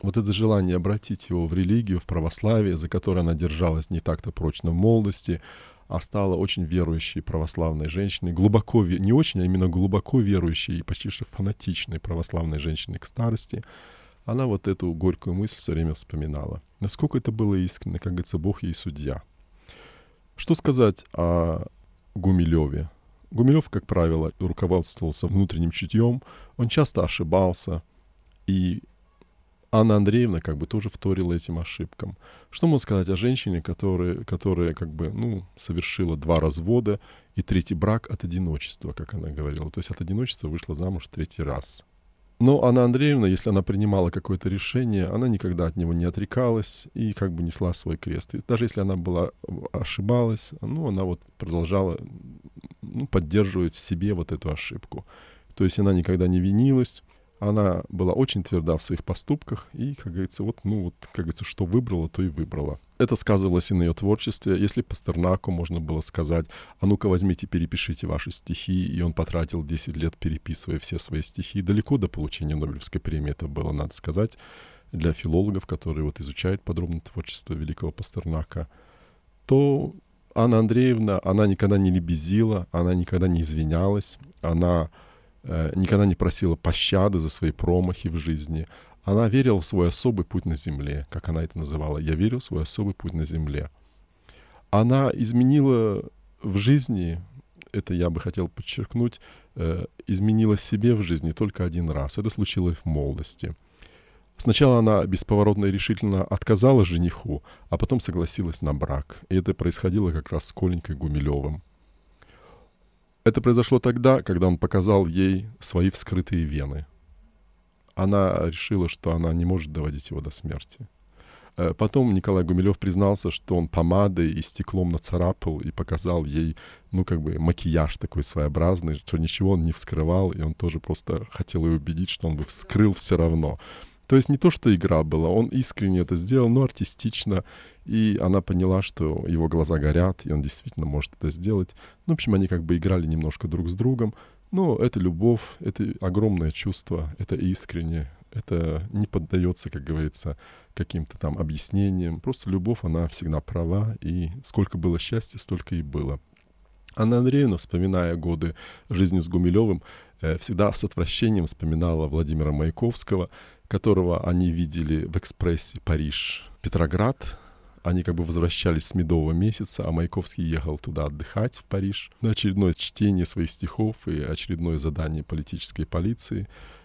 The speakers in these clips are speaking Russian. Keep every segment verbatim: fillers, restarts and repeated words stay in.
вот это желание обратить его в религию, в православие, за которое она держалась не так-то прочно в молодости, а стала очень верующей православной женщиной, глубоко, не очень, а именно глубоко верующей и почти что фанатичной православной женщиной к старости, она вот эту горькую мысль все время вспоминала. Насколько это было искренне, как говорится, Бог ей судья. Что сказать о Гумилеве? Гумилев, как правило, руководствовался внутренним чутьем, он часто ошибался, и Анна Андреевна как бы тоже вторила этим ошибкам. Что можно сказать о женщине, которая, которая как бы, ну, совершила два развода и третий брак от одиночества, как она говорила. То есть от одиночества вышла замуж третий раз. Но Анна Андреевна, если она принимала какое-то решение, она никогда от него не отрекалась и как бы несла свой крест. И даже если она была, ошибалась, ну, она вот продолжала, ну, поддерживать в себе вот эту ошибку. То есть она никогда не винилась. Она была очень тверда в своих поступках и, как говорится, вот, ну, вот, как говорится, что выбрала, то и выбрала. Это сказывалось и на ее творчестве. Если Пастернаку можно было сказать: а ну-ка возьмите, перепишите ваши стихи, и он потратил десять лет, переписывая все свои стихи. Далеко до получения Нобелевской премии это было, надо сказать, для филологов, которые вот изучают подробно творчество великого Пастернака. То Анна Андреевна, она никогда не лебезила, она никогда не извинялась, она никогда не просила пощады за свои промахи в жизни. Она верила в свой особый путь на земле, как она это называла. «Я верю в свой особый путь на земле». Она изменила в жизни, это я бы хотел подчеркнуть, э, изменила себе в жизни только один раз. Это случилось в молодости. Сначала она бесповоротно и решительно отказала жениху, а потом согласилась на брак. И это происходило как раз с Коленькой Гумилевым. Это произошло тогда, когда он показал ей свои вскрытые вены. Она решила, что она не может доводить его до смерти. Потом Николай Гумилев признался, что он помадой и стеклом нацарапал и показал ей, ну, как бы макияж такой своеобразный, что ничего он не вскрывал, и он тоже просто хотел ее убедить, что он бы вскрыл все равно. То есть не то, что игра была, он искренне это сделал, но артистично, и она поняла, что его глаза горят, и он действительно может это сделать. Ну, в общем, они как бы играли немножко друг с другом, но это любовь, это огромное чувство, это искренне, это не поддается, как говорится, каким-то там объяснениям. Просто любовь, она всегда права, и сколько было счастья, столько и было. Анна Андреевна, вспоминая годы жизни с Гумилевым, всегда с отвращением вспоминала Владимира Маяковского, которого они видели в экспрессе Париж-Петроград. Они как бы возвращались с медового месяца, а Маяковский ехал туда отдыхать, в Париж, на очередное чтение своих стихов и очередное задание политической полиции.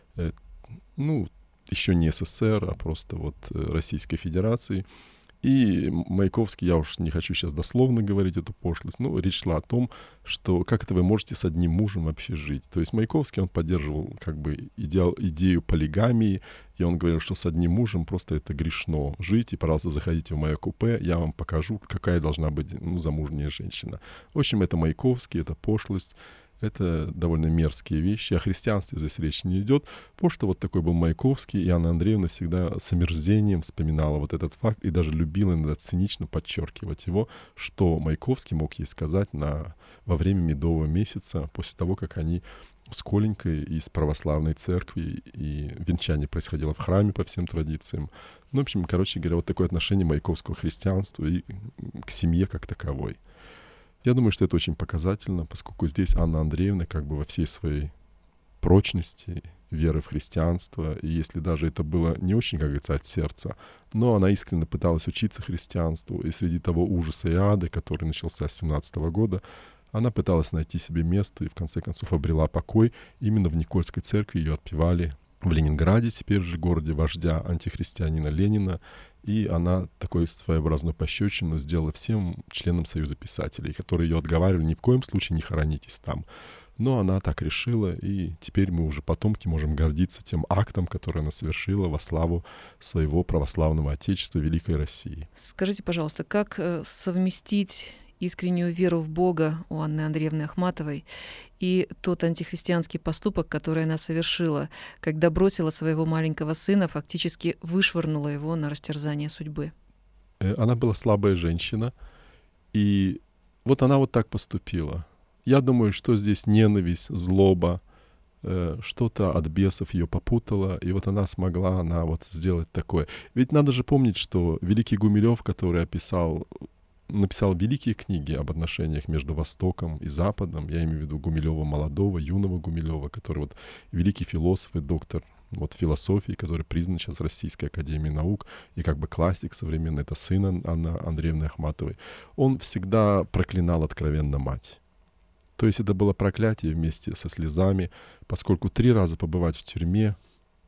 Ну, еще не СССР, а просто вот Российской Федерации. И Маяковский, я уж не хочу сейчас дословно говорить эту пошлость, но речь шла о том, что как это вы можете с одним мужем вообще жить. То есть Маяковский, он поддерживал как бы идеал, идею полигамии, и он говорил, что с одним мужем просто это грешно жить, и, пожалуйста, заходите в мое купе, я вам покажу, какая должна быть, ну, замужняя женщина. В общем, это Маяковский, это пошлость. Это довольно мерзкие вещи. О христианстве здесь речь не идет, потому что вот такой был Маяковский, и Анна Андреевна всегда с омерзением вспоминала вот этот факт и даже любила иногда цинично подчеркивать его, что Маяковский мог ей сказать на, во время медового месяца, после того, как они с Коленькой из православной церкви, и венчание происходило в храме по всем традициям. Ну, в общем, короче говоря, вот такое отношение Маяковского к христианству и к семье как таковой. Я думаю, что это очень показательно, поскольку здесь Анна Андреевна как бы во всей своей прочности веры в христианство, и если даже это было не очень, как говорится, от сердца, но она искренне пыталась учиться христианству, и среди того ужаса и ада, который начался с семнадцатого года, она пыталась найти себе место и в конце концов обрела покой. Именно в Никольской церкви ее отпевали в Ленинграде, теперь же городе вождя антихристианина Ленина, и она такой своеобразную пощечину сделала всем членам Союза писателей, которые ее отговаривали: ни в коем случае не хоронитесь там. Но она так решила, и теперь мы уже потомки можем гордиться тем актом, который она совершила во славу своего православного отечества, великой России. Скажите, пожалуйста, как совместить искреннюю веру в Бога у Анны Андреевны Ахматовой и тот антихристианский поступок, который она совершила, когда бросила своего маленького сына, фактически вышвырнула его на растерзание судьбы? Она была слабая женщина, и вот она вот так поступила. Я думаю, что здесь ненависть, злоба, э, что-то от бесов ее попутало, и вот она смогла, она вот сделать такое. Ведь надо же помнить, что великий Гумилев, который описал, написал великие книги об отношениях между Востоком и Западом, я имею в виду Гумилева молодого, юного Гумилева, который вот великий философ и доктор вот философии, который признан сейчас Российской академией наук, и как бы классик современный, это сын Анны Андреевны Ахматовой, он всегда проклинал откровенно мать. То есть это было проклятие вместе со слезами, поскольку три раза побывать в тюрьме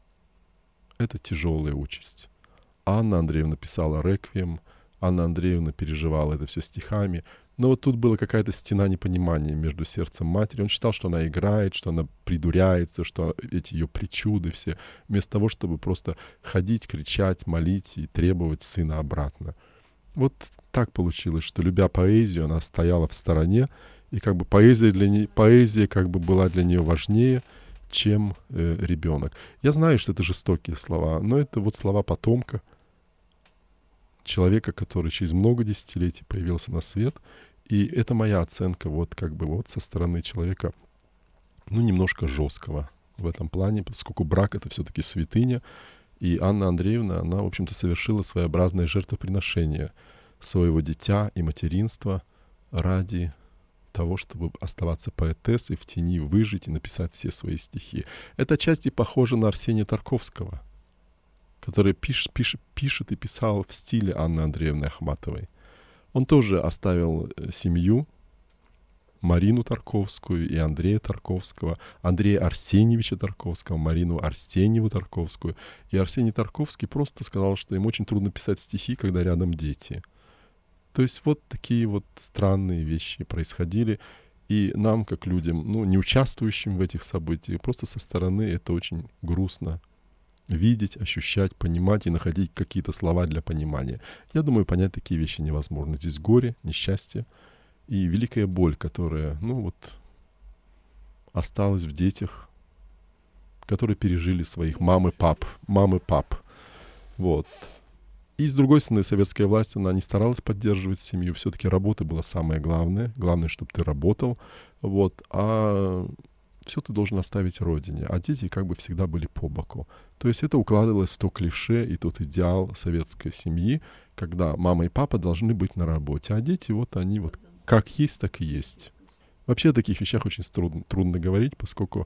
— это тяжелая участь. Анна Андреевна писала реквием, Анна Андреевна переживала это все стихами, но вот тут была какая-то стена непонимания между сердцем матери. Он считал, что она играет, что она придуряется, что эти ее причуды все, вместо того, чтобы просто ходить, кричать, молить и требовать сына обратно. Вот так получилось, что, любя поэзию, она стояла в стороне, и как бы поэзия, для не... поэзия как бы была для нее важнее, чем э, ребенок. Я знаю, что это жестокие слова, но это вот слова потомка, человека, который через много десятилетий появился на свет. И это моя оценка вот как бы вот со стороны человека, ну, немножко жесткого в этом плане, поскольку брак — это все-таки святыня. И Анна Андреевна, она, в общем-то, совершила своеобразное жертвоприношение своего дитя и материнства ради того, чтобы оставаться поэтессой, в тени выжить и написать все свои стихи. Это отчасти похоже на Арсения Тарковского, который пишет, пишет, пишет и писал в стиле Анны Андреевны Ахматовой. Он тоже оставил семью, Марину Тарковскую и Андрея Тарковского, Андрея Арсеньевича Тарковского, Марину Арсеньеву Тарковскую. И Арсений Тарковский просто сказал, что ему очень трудно писать стихи, когда рядом дети. То есть вот такие вот странные вещи происходили. И нам, как людям, ну, не участвующим в этих событиях, просто со стороны это очень грустно видеть, ощущать, понимать и находить какие-то слова для понимания. Я думаю, понять такие вещи невозможно. Здесь горе, несчастье и великая боль, которая, ну вот, осталась в детях, которые пережили своих мам и пап, мам и пап. Вот. И с другой стороны, советская власть, она не старалась поддерживать семью. Все-таки работа была самое главное. Главное, чтобы ты работал. Вот. А все ты должен оставить родине. А дети как бы всегда были по боку. То есть это укладывалось в то клише и тот идеал советской семьи, когда мама и папа должны быть на работе. А дети, вот они вот как есть, так и есть. Вообще о таких вещах очень трудно, трудно говорить, поскольку,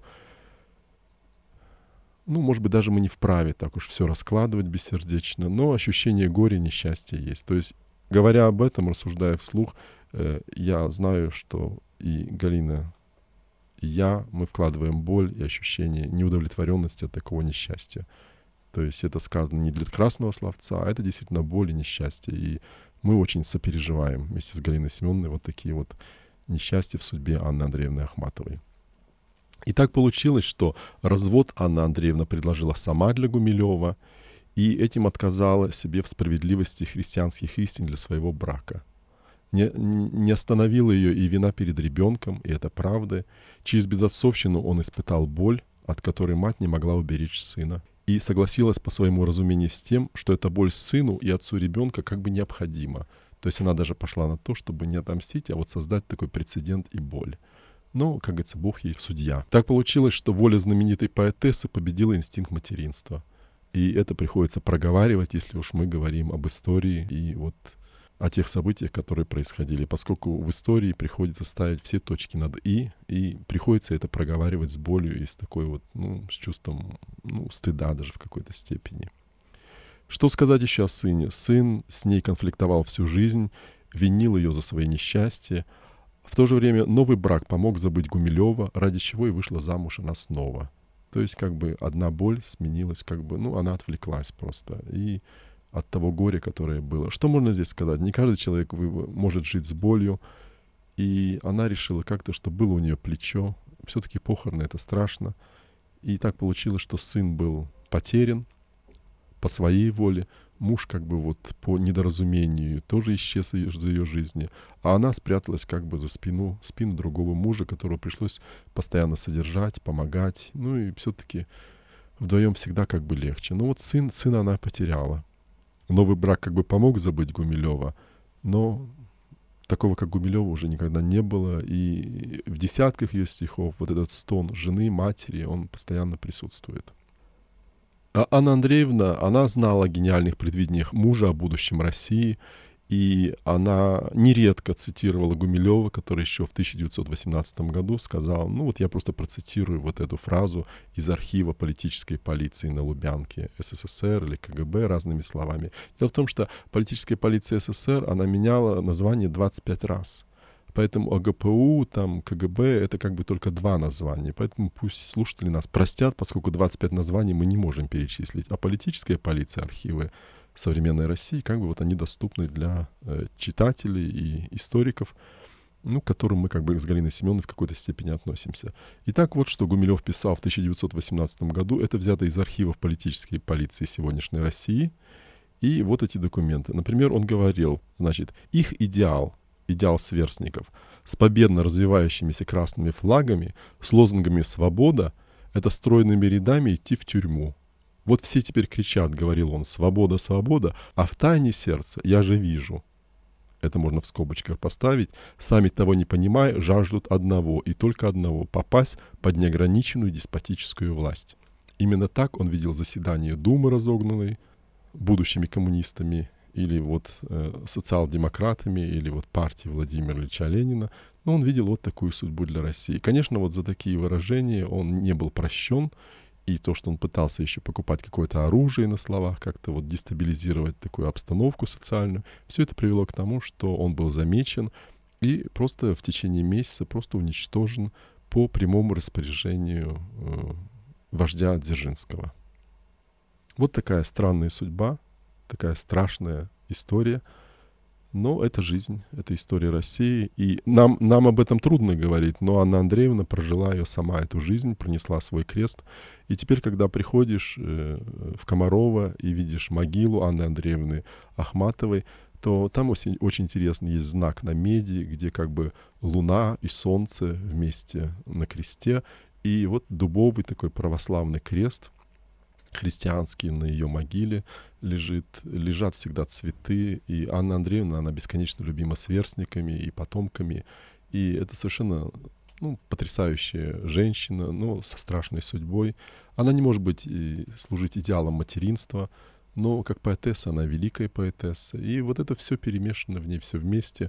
ну, может быть, даже мы не вправе так уж все раскладывать бессердечно, но ощущение горя и несчастья есть. То есть, говоря об этом, рассуждая вслух, э, я знаю, что и Галина, и я, мы вкладываем боль и ощущение неудовлетворенности от такого несчастья. То есть это сказано не для красного словца, а это действительно боль и несчастье. И мы очень сопереживаем вместе с Галиной Семеновной вот такие вот несчастья в судьбе Анны Андреевны Ахматовой. И так получилось, что развод Анна Андреевна предложила сама для Гумилева, и этим отказала себе в справедливости христианских истин для своего брака. Не, не остановила ее и вина перед ребенком, и это правда. Через безотцовщину он испытал боль, от которой мать не могла уберечь сына. И согласилась по своему разумению с тем, что эта боль сыну и отцу ребенка как бы необходима. То есть она даже пошла на то, чтобы не отомстить, а вот создать такой прецедент и боль. Но, как говорится, Бог ей судья. Так получилось, что воля знаменитой поэтессы победила инстинкт материнства. И это приходится проговаривать, если уж мы говорим об истории и вот о тех событиях, которые происходили, поскольку в истории приходится ставить все точки над «и», и приходится это проговаривать с болью и с такой вот, ну, с чувством, ну, стыда даже в какой-то степени. Что сказать еще о сыне? Сын с ней конфликтовал всю жизнь, винил ее за свои несчастья. В то же время новый брак помог забыть Гумилева, ради чего и вышла замуж она снова. То есть как бы одна боль сменилась, как бы, ну, она отвлеклась просто. И от того горя, которое было. Что можно здесь сказать? Не каждый человек может жить с болью. И она решила как-то, что было у нее плечо. Все-таки похороны — это страшно. И так получилось, что сын был потерян по своей воле. Муж как бы вот по недоразумению тоже исчез из ее жизни. А она спряталась как бы за спину, спину другого мужа, которого пришлось постоянно содержать, помогать. Ну и все-таки вдвоем всегда как бы легче. Но вот сын, сына она потеряла. Новый брак как бы помог забыть Гумилева, но такого, как Гумилева, уже никогда не было. И в десятках ее стихов вот этот стон жены, матери, он постоянно присутствует. А Анна Андреевна, она знала о гениальных предвидениях мужа о будущем России, и она нередко цитировала Гумилева, который еще в тысяча девятьсот восемнадцатом году сказал, ну вот я просто процитирую вот эту фразу из архива политической полиции на Лубянке СССР или КГБ разными словами. Дело в том, что политическая полиция СССР, она меняла название двадцать пять раз. Поэтому ОГПУ, там, КГБ — это как бы только два названия. Поэтому пусть слушатели нас простят, поскольку двадцать пять названий мы не можем перечислить. А политическая полиция, архивы современной России, как бы вот они доступны для э, читателей и историков, ну, к которым мы как бы с Галиной Семеновной в какой-то степени относимся. Итак, вот что Гумилев писал в тысяча девятьсот восемнадцатом году. Это взято из архивов политической полиции сегодняшней России. И вот эти документы. Например, он говорил, значит, их идеал, идеал сверстников, с победно развивающимися красными флагами, с лозунгами «Свобода» — это стройными рядами идти в тюрьму. Вот все теперь кричат, говорил он, «Свобода, свобода», а в тайне сердца я же вижу. Это можно в скобочках поставить. Сами того не понимая, жаждут одного и только одного — попасть под неограниченную деспотическую власть. Именно так он видел заседание Думы, разогнанной будущими коммунистами или вот э, социал-демократами, или вот партией Владимира Ильича Ленина. Но он видел вот такую судьбу для России. Конечно, вот за такие выражения он не был прощен. И то, что он пытался еще покупать какое-то оружие на словах, как-то вот дестабилизировать такую обстановку социальную, все это привело к тому, что он был замечен и просто в течение месяца просто уничтожен по прямому распоряжению э, вождя Дзержинского. Вот такая странная судьба, такая страшная история. Но это жизнь, это история России. И нам, нам об этом трудно говорить, но Анна Андреевна прожила ее сама, эту жизнь, пронесла свой крест. И теперь, когда приходишь э, в Комарово и видишь могилу Анны Андреевны Ахматовой, то там очень, очень интересно, есть знак на меди, где как бы луна и солнце вместе на кресте. И вот дубовый такой православный крест, христианский, на ее могиле лежит, лежат всегда цветы, и Анна Андреевна, она бесконечно любима сверстниками и потомками, и это совершенно, ну, потрясающая женщина, но со страшной судьбой. Она не может быть и служить идеалом материнства, но как поэтесса она великая поэтесса, и вот это все перемешано в ней, все вместе.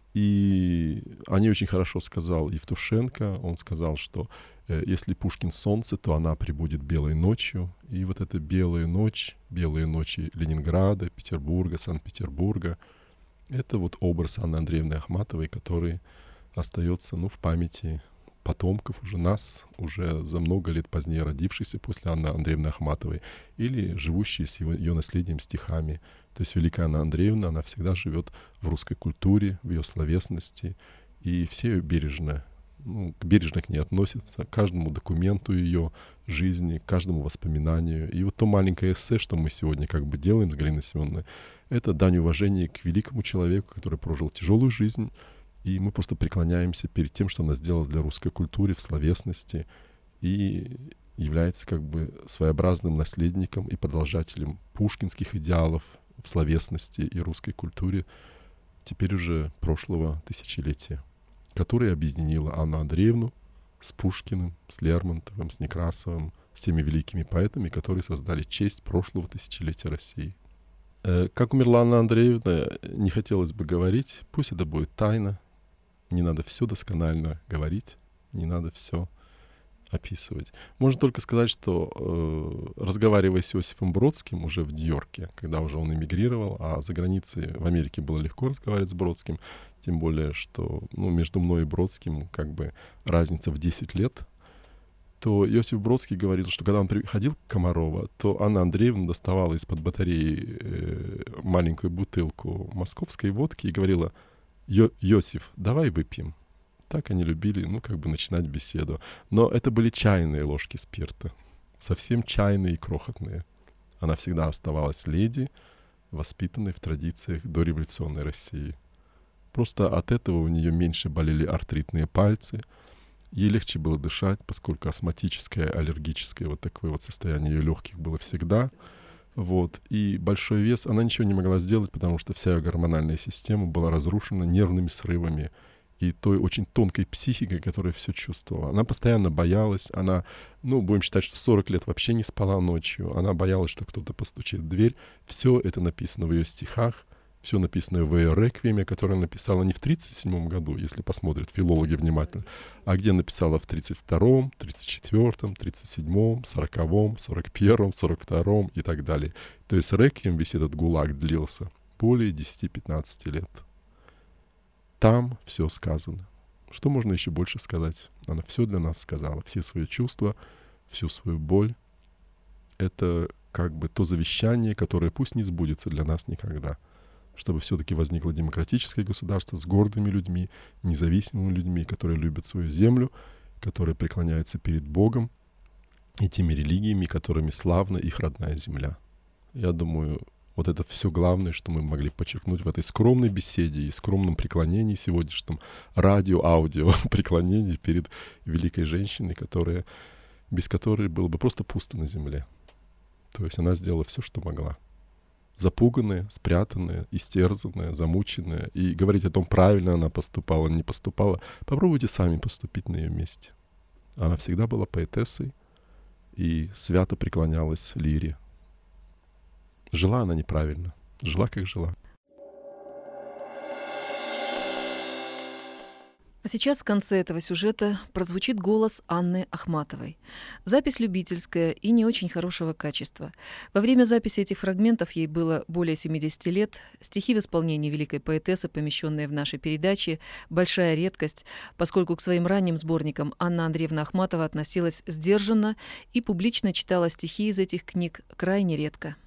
И о ней очень хорошо сказал Евтушенко. Он сказал, что э, если Пушкин солнце, то она прибудет белой ночью. И вот эта белая ночь, белые ночи Ленинграда, Петербурга, Санкт-Петербурга, это вот образ Анны Андреевны Ахматовой, который остается, ну, в памяти потомков уже нас, уже за много лет позднее родившихся после Анны Андреевны Ахматовой, или живущие с его, ее наследием, стихами. То есть великая Анна Андреевна, она всегда живет в русской культуре, в ее словесности, и все ее бережно, ну, бережно к ней относятся, к каждому документу ее жизни, к каждому воспоминанию. И вот то маленькое эссе, что мы сегодня как бы делаем с Галиной Семеновной, это дань уважения к великому человеку, который прожил тяжелую жизнь, и мы просто преклоняемся перед тем, что она сделала для русской культуры в словесности, и является как бы своеобразным наследником и продолжателем пушкинских идеалов в словесности и русской культуре теперь уже прошлого тысячелетия, которое объединило Анну Андреевну с Пушкиным, с Лермонтовым, с Некрасовым, с теми великими поэтами, которые создали честь прошлого тысячелетия России. Э, как умерла Анна Андреевна, не хотелось бы говорить, пусть это будет тайна, не надо все досконально говорить, не надо все описывать. Можно только сказать, что э, разговаривая с Иосифом Бродским уже в Нью-Йорке, когда уже он эмигрировал, а за границей в Америке было легко разговаривать с Бродским, тем более, что, ну, между мной и Бродским как бы разница в десять лет, то Иосиф Бродский говорил, что когда он приходил к Комарово, то Анна Андреевна доставала из-под батареи э, маленькую бутылку московской водки и говорила: Йо- «Йосиф, давай выпьем». Так они любили, ну, как бы начинать беседу. Но это были чайные ложки спирта. Совсем чайные и крохотные. Она всегда оставалась леди, воспитанной в традициях дореволюционной России. Просто от этого у нее меньше болели артритные пальцы. Ей легче было дышать, поскольку астматическое, аллергическое вот такое вот состояние ее легких было всегда. Вот. И большой вес, она ничего не могла сделать, потому что вся ее гормональная система была разрушена нервными срывами и той очень тонкой психикой, которая все чувствовала. Она постоянно боялась, она, ну, будем считать, что сорок лет вообще не спала ночью, она боялась, что кто-то постучит в дверь. Все это написано в ее стихах, все написано в ее реквиеме, которое она написала не в тридцать седьмом году, если посмотрят филологи внимательно, а где написала в тридцать втором, тридцать четвёртом, тридцать седьмом, сороковом, сорок первом, сорок втором и так далее. То есть реквием, весь этот гулаг длился более десяти-пятнадцати лет. Там все сказано. Что можно еще больше сказать? Она все для нас сказала, все свои чувства, всю свою боль. Это как бы то завещание, которое пусть не сбудется для нас никогда, чтобы все-таки возникло демократическое государство с гордыми людьми, независимыми людьми, которые любят свою землю, которые преклоняются перед Богом и теми религиями, которыми славна их родная земля. Я думаю, вот это все главное, что мы могли подчеркнуть в этой скромной беседе и скромном преклонении сегодняшнем, радио-аудио преклонении перед великой женщиной, которая, без которой было бы просто пусто на земле. То есть она сделала все, что могла. Запуганная, спрятанная, истерзанная, замученная. И говорить о том, правильно она поступала, не поступала, попробуйте сами поступить на ее месте. Она всегда была поэтессой и свято преклонялась лире. Жила она неправильно, жила как жила. А сейчас в конце этого сюжета прозвучит голос Анны Ахматовой. Запись любительская и не очень хорошего качества. Во время записи этих фрагментов ей было более семидесяти лет. Стихи в исполнении великой поэтессы, помещенные в нашей передаче, большая редкость, поскольку к своим ранним сборникам Анна Андреевна Ахматова относилась сдержанно и публично читала стихи из этих книг крайне редко.